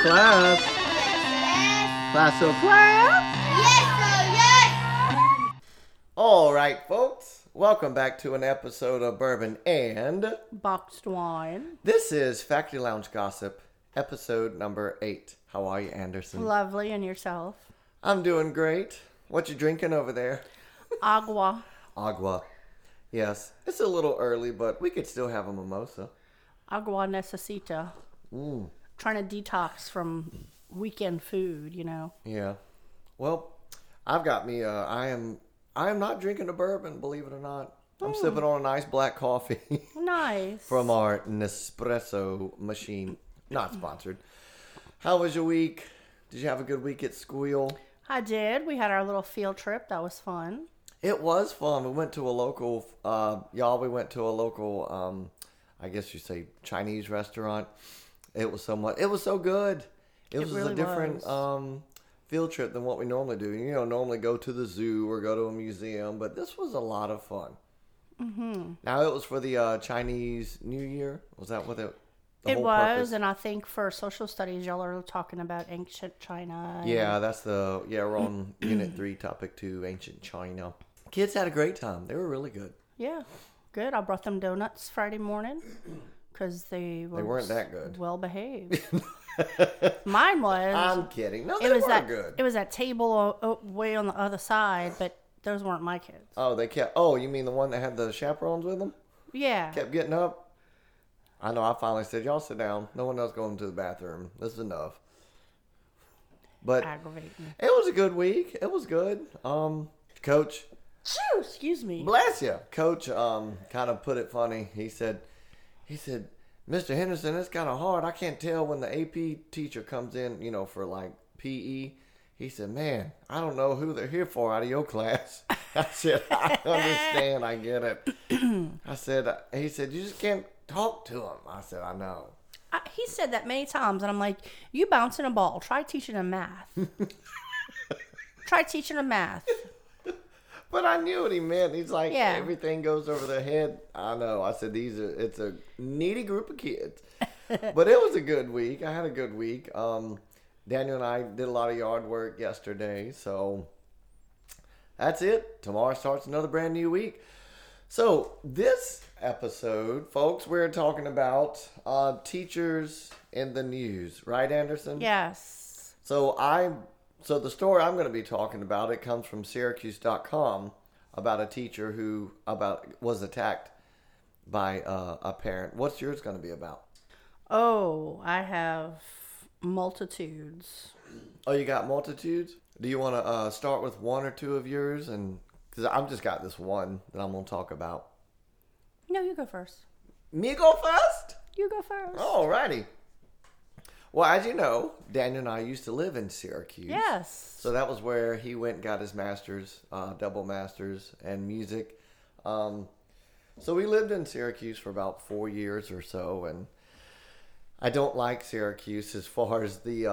Class. Class, so class. Yes. All right, folks. Welcome back to an episode of Bourbon and Boxed wine. This is Factory Lounge Gossip, episode number 8. How are you, Anderson? Lovely, and yourself? I'm doing great. What you drinking over there? Agua. Agua. Yes, it's a little early, but we could still have a mimosa. Agua necesita. Trying to detox from weekend food, you know. Yeah. Well, I've got me. I am not drinking a bourbon, believe it or not. I'm sipping on a nice black coffee Nice. from our Nespresso machine. Not sponsored. How was your week? Did you have a good week at school? I did. We had our little field trip. That was fun. It was fun. We went to a local, I guess you say Chinese restaurant. It was so good. It was really a different was. field trip than what we normally do. You know, normally go to the zoo or go to a museum, but this was a lot of fun. Mm-hmm. Now, it was for the Chinese New Year. Was that what the It whole was, purpose? and I think for social studies, y'all are talking about ancient China. Yeah, we're on Unit 3, Topic 2, Ancient China. Kids had a great time. They were really good. Yeah, good. I brought them donuts Friday morning because they weren't that good. Well behaved. Mine was. I'm kidding. No, they It was were good. It was that table way on the other side, but those weren't my kids. Oh, they kept... Oh, you mean the one that had the chaperones with them? Yeah. Kept getting up? I know, I finally said, y'all sit down. No one else going to the bathroom. This is enough. But Aggravating. it was a good week. It was good. Coach... Phew, excuse me. Bless you. Coach kind of put it funny. He said, Mr. Henderson, it's kind of hard. I can't tell when the AP teacher comes in, you know, for like PE. He said, man, I don't know who they're here for out of your class. I said, I understand. I get it. He said, you just can't talk to them. I said, I know. He said that many times, and I'm like, you bouncing a ball. Try teaching them math. Try teaching them math. But I knew what he meant. He's like, Yeah. Everything goes over their head. I know. I said, it's a needy group of kids. But it was a good week. I had a good week. Daniel and I did a lot of yard work yesterday. So that's it. Tomorrow starts another brand new week. So this episode, folks, we're talking about teachers in the news. Right, Anderson? Yes. So the story I'm going to be talking about, it comes from Syracuse.com about a teacher who was attacked by a parent. What's yours going to be about? Oh, I have multitudes. Oh, you got multitudes? Do you want to start with one or two of yours? And because I've just got this one that I'm going to talk about. No, you go first. Me go first? You go first. Alrighty. Well, as you know, Daniel and I used to live in Syracuse. Yes. So that was where he went and got his master's, double master's in music. So we lived in Syracuse for about 4 years or so, and I don't like Syracuse as far as the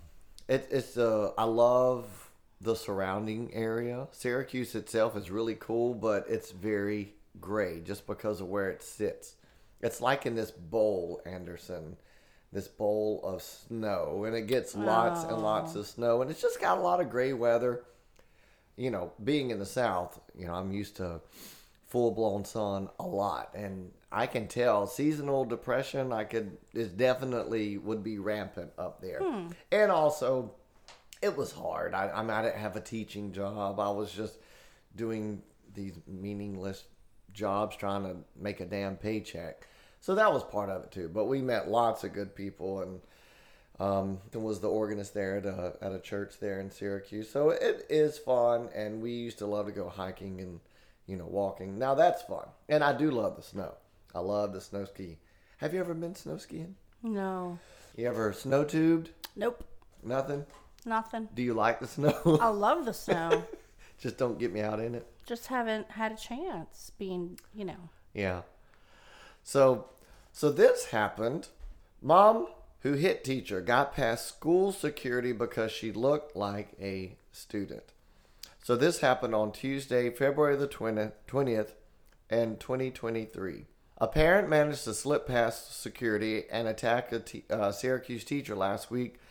I love the surrounding area. Syracuse itself is really cool, but it's very gray just because of where it sits. It's like in this bowl, Anderson. This bowl of snow, and it gets lots and lots of snow, and it's just got a lot of gray weather. You know, being in the South, you know, I'm used to full-blown sun a lot, and I can tell seasonal depression definitely would be rampant up there. And also, it was hard. I didn't have a teaching job. I was just doing these meaningless jobs trying to make a damn paycheck. So that was part of it too. But we met lots of good people, and there was the organist there at a church there in Syracuse. So it is fun, and we used to love to go hiking and, you know, walking. Now that's fun, and I do love the snow. I love the snow ski. Have you ever been snow skiing? No. You ever snow tubed? Nope. Nothing? Nothing. Do you like the snow? I love the snow. Just don't get me out in it. Just haven't had a chance being, you know. Yeah. So this happened. Mom, who hit teacher, got past school security because she looked like a student. So this happened on Tuesday, February the 20th, in 2023. A parent managed to slip past security and attack a Syracuse teacher last week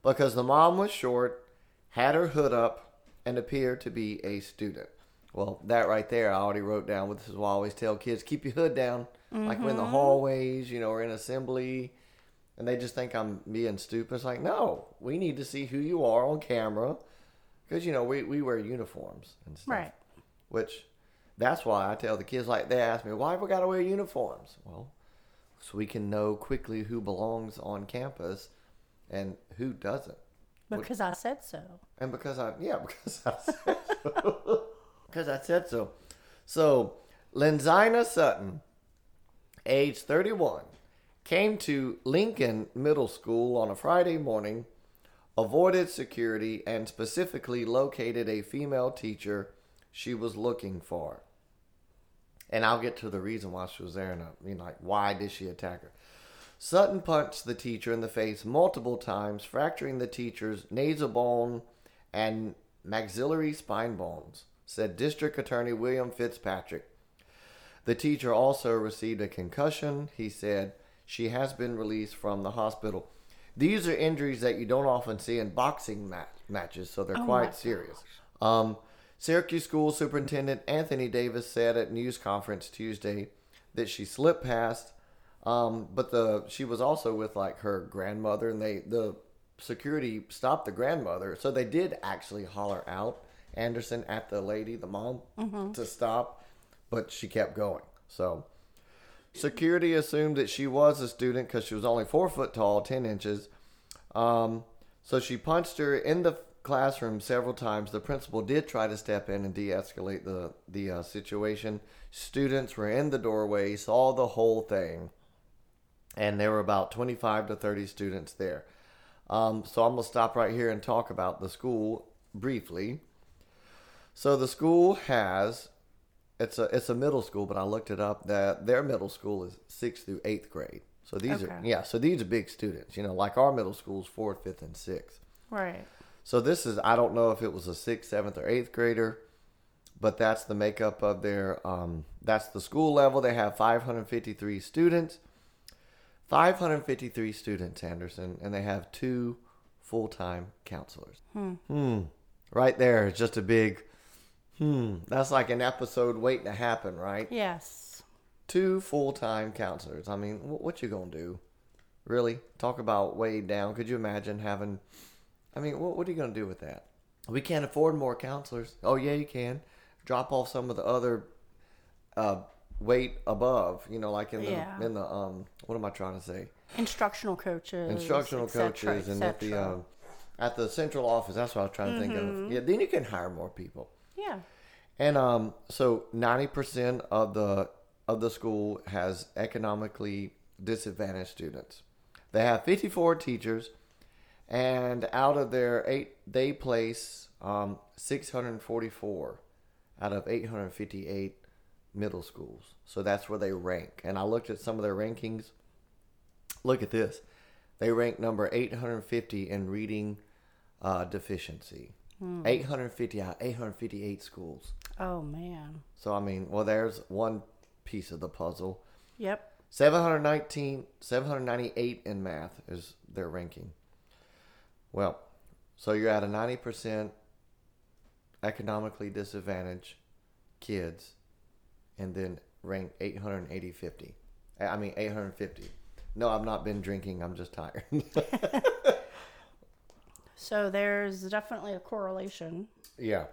because the mom was short, had her hood up, and appeared to be a student. Well, that right there, I already wrote down. This is why I always tell kids, keep your hood down. Like we're in the hallways, or in assembly, and they just think I'm being stupid. It's like, no, we need to see who you are on camera, because, we wear uniforms and stuff. Right. Which, that's why I tell the kids, like, they ask me, why have we got to wear uniforms? Well, so we can know quickly who belongs on campus and who doesn't. Because I said so. And because I said so. Because I said so. So, Lenzina Sutton, age 31, came to Lincoln Middle School on a Friday morning, avoided security, and specifically located a female teacher she was looking for. And I'll get to the reason why she was there and why did she attack her? Sutton punched the teacher in the face multiple times, fracturing the teacher's nasal bone and maxillary spine bones, said District Attorney William Fitzpatrick. The teacher also received a concussion. He said she has been released from the hospital. These are injuries that you don't often see in boxing matches, so they're quite serious. Syracuse School Superintendent Anthony Davis said at news conference Tuesday that she slipped past, but she was also with her grandmother, and the security stopped the grandmother, so they did actually holler out Anderson at the lady, the mom, to stop, but she kept going. So security assumed that she was a student because she was only 4 foot tall, 10 inches. So she punched her in the classroom several times. The principal did try to step in and de-escalate the situation. Students were in the doorway, saw the whole thing, and there were about 25 to 30 students there. So I'm going to stop right here and talk about the school briefly. So the school has, it's a middle school, but I looked it up, that their middle school is 6th through 8th grade. So these are these are big students, like our middle school is 4th, 5th, and 6th. Right. So this is, I don't know if it was a 6th, 7th, or 8th grader, but that's the makeup of their, that's the school level. They have 553 students. 553 students, Anderson, and they have 2 full-time counselors. Right there is just a big, that's like an episode waiting to happen, right? Yes. 2 full-time counselors. I mean, what you gonna do? Really? Talk about weighed down. Could you imagine having, what are you gonna do with that? We can't afford more counselors. Oh, yeah, you can. Drop off some of the other weight above, like in the what am I trying to say? Instructional coaches, and at the central office. That's what I was trying to think of. Yeah, then you can hire more people. Yeah. And so 90% of the school has economically disadvantaged students. They have 54 teachers, and out of their 8, they place 644 out of 858 middle schools. So that's where they rank. And I looked at some of their rankings. Look at this. They rank number 850 in reading deficiency. 850 out of 858 schools. Oh, man. So, there's one piece of the puzzle. Yep. 798 in math is their ranking. Well, so you're at a 90% economically disadvantaged kids, and then rank 850. No, I've not been drinking. I'm just tired. So there's definitely a correlation. Yeah.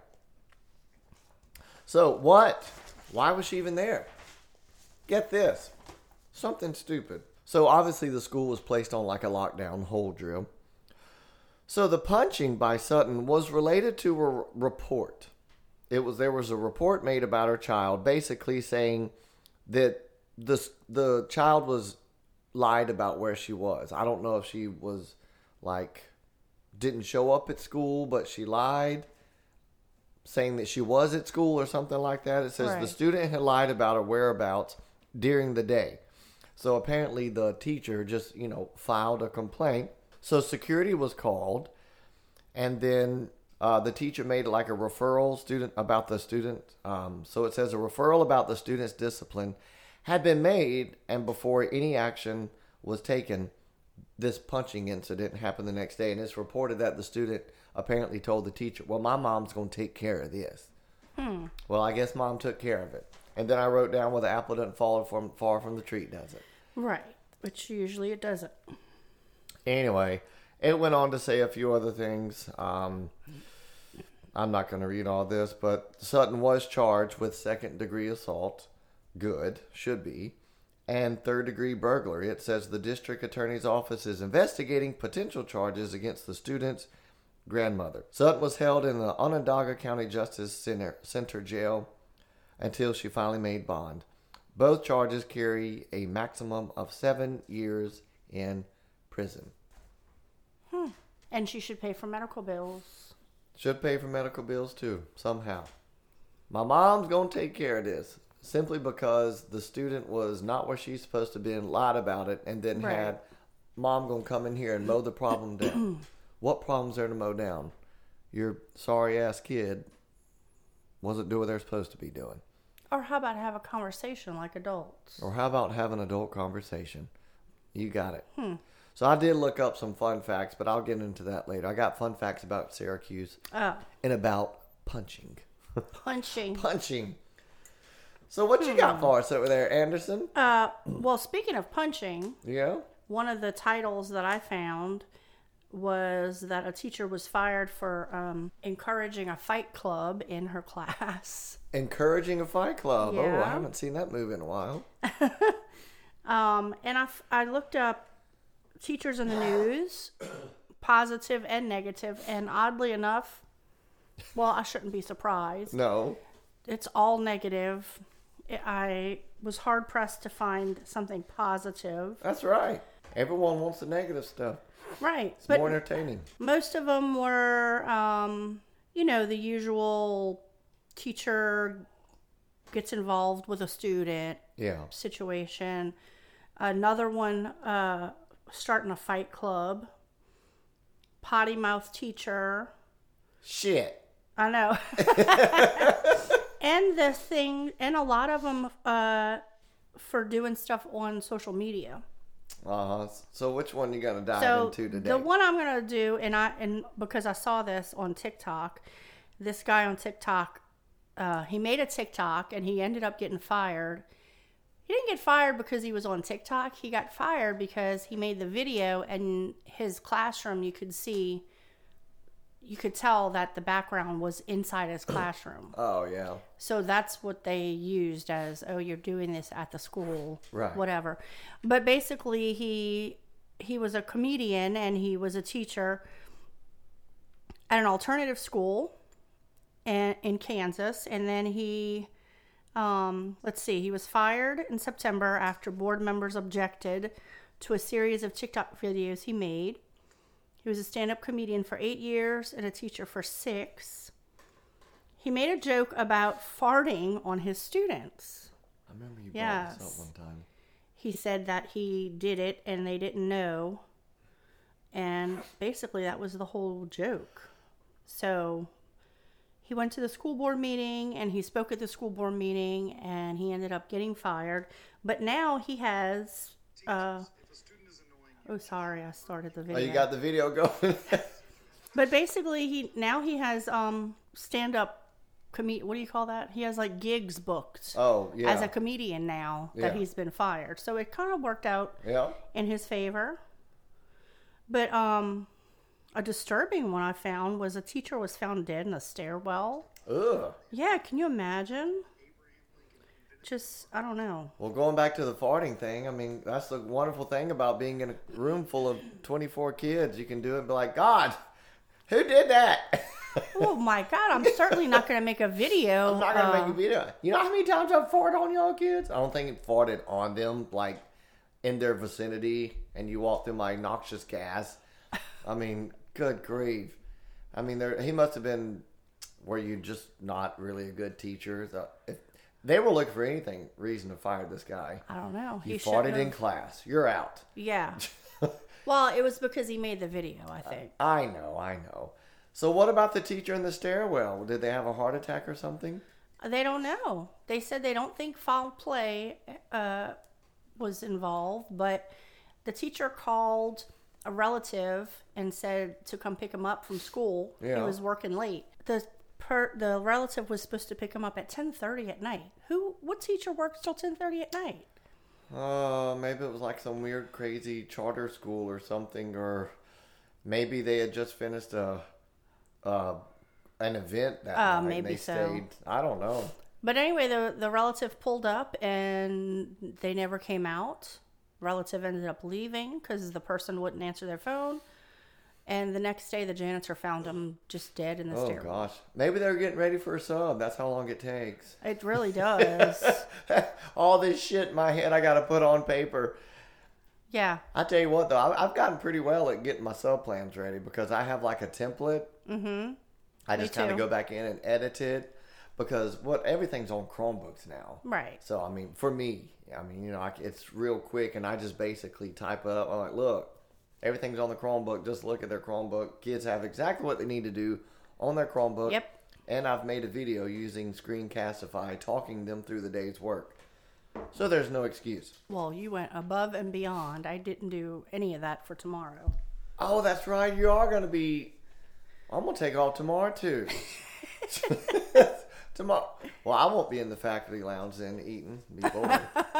So what? Why was she even there? Get this. Something stupid. So obviously the school was placed on like a lockdown hold drill. So the punching by Sutton was related to a report. There was a report made about her child, basically saying that the child was lied about where she was. I don't know if she was didn't show up at school, but she lied, saying that she was at school or something like that. It says the student had lied about her whereabouts during the day. So apparently the teacher just, filed a complaint. So security was called, and then the teacher made a referral about the student. So it says a referral about the student's discipline had been made, and before any action was taken, this punching incident happened the next day, and it's reported that the student apparently told the teacher, well, my mom's going to take care of this. Well, I guess mom took care of it. And then I wrote down, well, the apple doesn't fall far from the tree, does it? Right, which usually it doesn't. Anyway, it went on to say a few other things. I'm not going to read all this, but Sutton was charged with second-degree assault. Good, should be. And third-degree burglary. It says the district attorney's office is investigating potential charges against the student's grandmother. Sutton was held in the Onondaga County Justice Center jail until she finally made bond. Both charges carry a maximum of 7 years in prison. And she should pay for medical bills. Should pay for medical bills too, somehow. My mom's going to take care of this. Simply because the student was not where she's supposed to be and lied about it, and then had mom going to come in here and mow the problem down. What problem's there to mow down? Your sorry-ass kid wasn't doing what they're supposed to be doing. Or how about have a conversation like adults? Or how about have an adult conversation? You got it. So I did look up some fun facts, but I'll get into that later. I got fun facts about Syracuse and about punching. Punching. So what you got for us over there, Anderson? Well, speaking of punching, Yeah? one of the titles that I found was that a teacher was fired for encouraging a fight club in her class. Encouraging a fight club. Oh, Yeah. I haven't seen that move in a while. And I looked up teachers in the news, positive and negative, and oddly enough, well, I shouldn't be surprised. No. It's all negative. I was hard pressed to find something positive. That's right. Everyone wants the negative stuff. Right. It's But more entertaining. most of them were, the usual teacher gets involved with a student Yeah. situation. Another one, starting a fight club. Potty mouth teacher. Shit. I know. And a lot of them for doing stuff on social media. Uh-huh. So which one you gonna dive So into today? the one I'm gonna do, and because I saw this on TikTok, this guy on TikTok, he made a TikTok and he ended up getting fired. He didn't get fired because he was on TikTok. He got fired because he made the video, and his classroom, you could tell that the background was inside his classroom. Oh, yeah. So that's what they used as, oh, you're doing this at the school, Right. whatever. But basically, he was a comedian and he was a teacher at an alternative school in Kansas. And then he was fired in September after board members objected to a series of TikTok videos he made. He was a stand-up comedian for 8 years and a teacher for 6. He made a joke about farting on his students. I remember you brought this Yes. up one time. He said that he did it and they didn't know. And basically that was the whole joke. So he went to the school board meeting and he spoke at the school board meeting and he ended up getting fired. But now he has... Oh, sorry, I started the video. Oh, you got the video going? But basically, he has stand-up what do you call that? He has like gigs booked. Oh, yeah. As a comedian now that Yeah. he's been fired. So it kind of worked out Yeah. in his favor. But a disturbing one I found was a teacher was found dead in a stairwell. Ugh. Yeah, can you imagine? Just, I don't know. Well, going back to the farting thing, I mean, that's the wonderful thing about being in a room full of 24 kids. You can do it and be like, God, who did that? Oh my God, I'm certainly not going to make a video. I'm not going to make a video. You know how many times I've farted on y'all kids? I don't think it farted on them, like, in their vicinity, and you walk through my noxious gas. I mean, good grief. I mean, he must have been where you're just not really a good teacher. So if they were looking for anything reason to fire this guy. I don't know. You farted in class. You're out. Yeah. Well, it was because he made the video, I think. I know. So what about the teacher in the stairwell? Did they have a heart attack or something? They don't know. They said they don't think foul play was involved, but the teacher called a relative and said to come pick him up from school. He Yeah. was working late. The relative was supposed to pick him up at 10:30 at night. What teacher works till 10:30 at night? Maybe it was like some weird, crazy charter school or something, or maybe they had just finished an event that night. Maybe and they so. stayed. I don't know. But anyway, the relative pulled up and they never came out. Relative ended up leaving because the person wouldn't answer their phone. And the next day, the janitor found him just dead in the Oh stairwell. gosh, maybe they're getting ready for a sub. That's how long it takes. It really does. All this shit in my head, I got to put on paper. Yeah. I tell you what, though, I've gotten pretty well at getting my sub plans ready because I have like a template. Mm-hmm. I just kind too. of go back in and edit it because everything's on Chromebooks now. Right. So I mean, for me, it's real quick, and I just basically type it up. I'm like, look, everything's on the Chromebook. Just look at their Chromebook. Kids have exactly what they need to do on their Chromebook. Yep. And I've made a video using Screencastify, talking them through the day's work. So there's no excuse. Well, you went above and beyond. I didn't do any of that for tomorrow. Oh, that's right. You are going to be... I'm going to take off tomorrow, too. Tomorrow. Well, I won't be in the faculty lounge then eating. Be bored.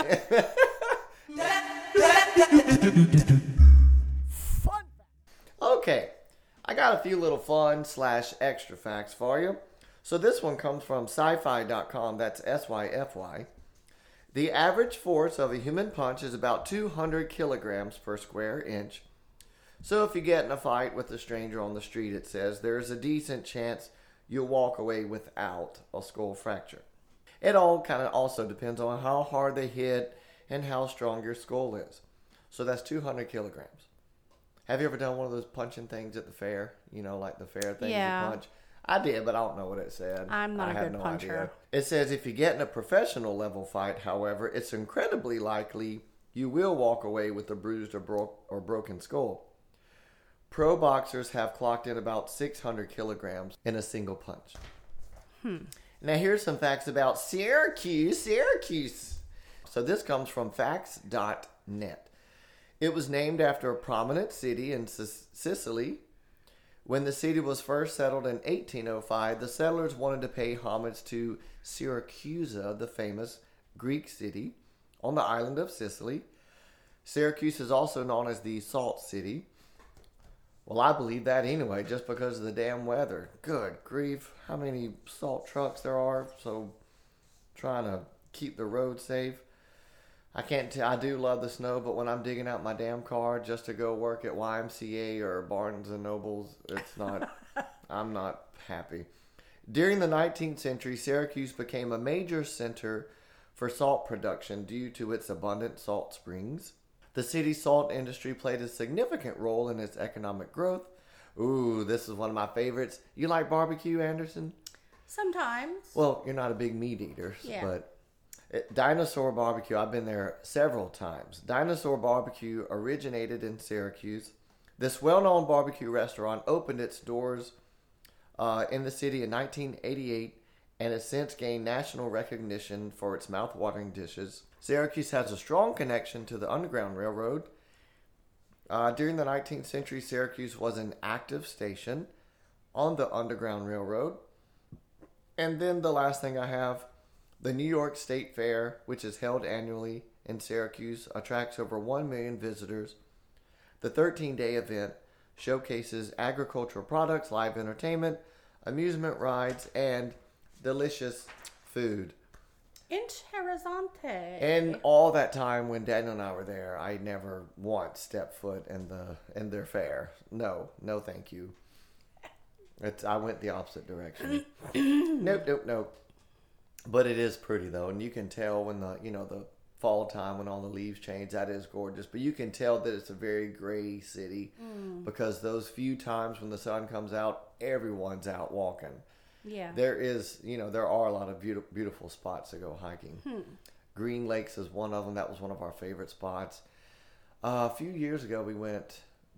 Okay. I got a few little fun / extra facts for you. So this one comes from sci-fi.com. That's SYFY. The average force of a human punch is about 200 kilograms per square inch. So if you get in a fight with a stranger on the street, it says, there's a decent chance you'll walk away without a skull fracture. It all kind of also depends on how hard they hit and how strong your skull is. So that's 200 kilograms. Have you ever done one of those punching things at the fair? You know, like the fair things Yeah. you punch? I did, but I don't know what it said. I'm not I a have good no puncher. idea. It says if you get in a professional level fight, however, it's incredibly likely you will walk away with a bruised or broken skull. Pro boxers have clocked in about 600 kilograms in a single punch. Now here's some facts about Syracuse. So this comes from facts.net. It was named after a prominent city in Sicily. When the city was first settled in 1805, the settlers wanted to pay homage to Syracusa, the famous Greek city on the island of Sicily. Syracuse is also known as the Salt City. Well, I believe that anyway, just because of the damn weather. Good grief, how many salt trucks there are, so trying to keep the road safe. I do love the snow, but when I'm digging out my damn car just to go work at YMCA or Barnes and Nobles, it's not, I'm not happy. During the 19th century, Syracuse became a major center for salt production due to its abundant salt springs. The city's salt industry played a significant role in its economic growth. Ooh, this is one of my favorites. You like barbecue, Anderson? Sometimes. Well, you're not a big meat eater, Yeah. but Dinosaur Barbecue, I've been there several times. Dinosaur Barbecue originated in Syracuse. This well-known barbecue restaurant opened its doors in the city in 1988 and has since gained national recognition for its mouth-watering dishes. Syracuse has a strong connection to the Underground Railroad. During the 19th century, Syracuse was an active station on the Underground Railroad. And then the last thing I have, the New York State Fair, which is held annually in Syracuse, attracts over 1 million visitors. The 13-day event showcases agricultural products, live entertainment, amusement rides, and delicious food. Interessante. And all that time when Daniel and I were there, I never once stepped foot in their fair. No, thank you. I went the opposite direction. Nope. But it is pretty though, and you can tell when the fall time when all the leaves change. That is gorgeous, but you can tell that it's a very gray city because those few times when the sun comes out, everyone's out walking. Yeah. There are a lot of beautiful spots to go hiking. Green Lakes is one of them. That was one of our favorite spots. A few years ago, we went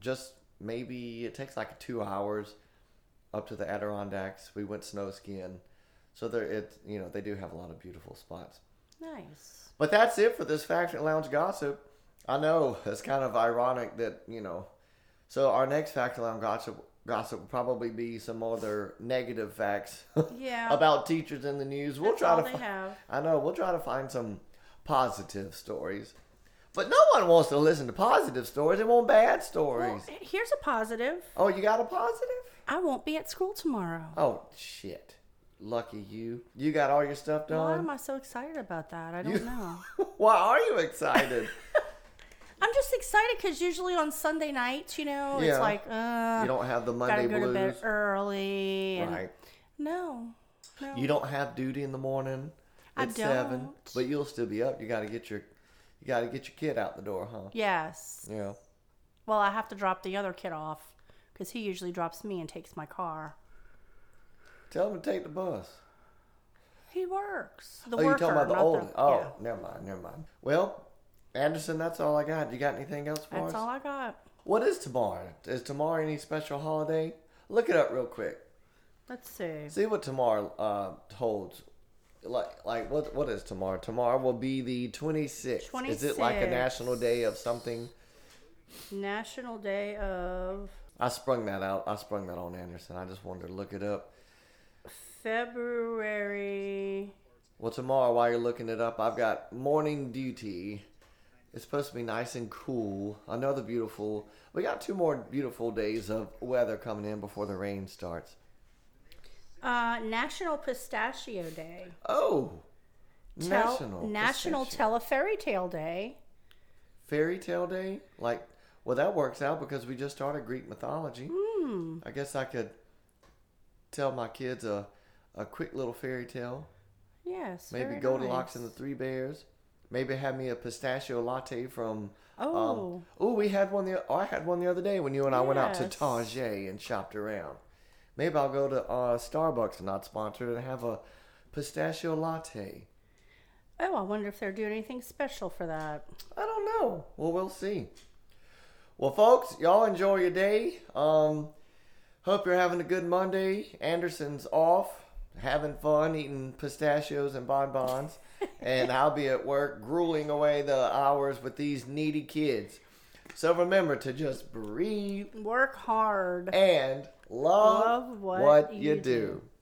it takes like 2 hours up to the Adirondacks. We went snow skiing. So they do have a lot of beautiful spots. Nice. But that's it for this Factory Lounge gossip. I know. It's kind of ironic that, so our next fact alarm gossip will probably be some other negative facts Yeah. about teachers in the news. We'll That's try all to they have. I know, we'll try to find some positive stories. But no one wants to listen to positive stories. They want bad stories. Well, here's a positive. Oh, you got a positive? I won't be at school tomorrow. Oh, shit. Lucky you. You got all your stuff done? Why am I so excited about that? I don't know. Why are you excited? I'm just excited because usually on Sunday nights, it's Yeah. like, You don't have the Monday gotta go blues. to bed early. And Right. No. You don't have duty in the morning I at 7, don't. but you'll still be up. You got to get your kid out the door, huh? Yes. Yeah. Well, I have to drop the other kid off because he usually drops me and takes my car. Tell him to take the bus. He works. The You're worker, talking about the not old. Oh, yeah. never mind. Well, Anderson, that's all I got. You got anything else for us? That's all I got. What is tomorrow? Is tomorrow any special holiday? Look it up real quick. Let's see. See what tomorrow holds. Like what is tomorrow? Tomorrow will be the 26th. Is it like a 26th. national day of something? National Day of I sprung that on Anderson. I just wanted to look it up. February. Well, tomorrow, while you're looking it up, I've got morning duty. It's supposed to be nice and cool. Another beautiful. We got 2 more beautiful days of weather coming in before the rain starts. National Pistachio Day. Oh, National Pistachio. Tell a Fairy Tale Day. Fairy Tale Day? Well, that works out because we just started Greek mythology. I guess I could tell my kids a quick little fairy tale. Yes. Maybe very Goldilocks nice. and the 3 Bears. Maybe have me a pistachio latte from. Oh. We had one. I had one the other day when you and I went out to Yes. Target and shopped around. Maybe I'll go to Starbucks, not sponsored, and have a pistachio latte. Oh, I wonder if they're doing anything special for that. I don't know. Well, we'll see. Well, folks, y'all enjoy your day. Hope you're having a good Monday. Anderson's off, having fun, eating pistachios and bonbons. And I'll be at work grueling away the hours with these needy kids. So remember to just breathe Work hard. and love Love what you you do. do.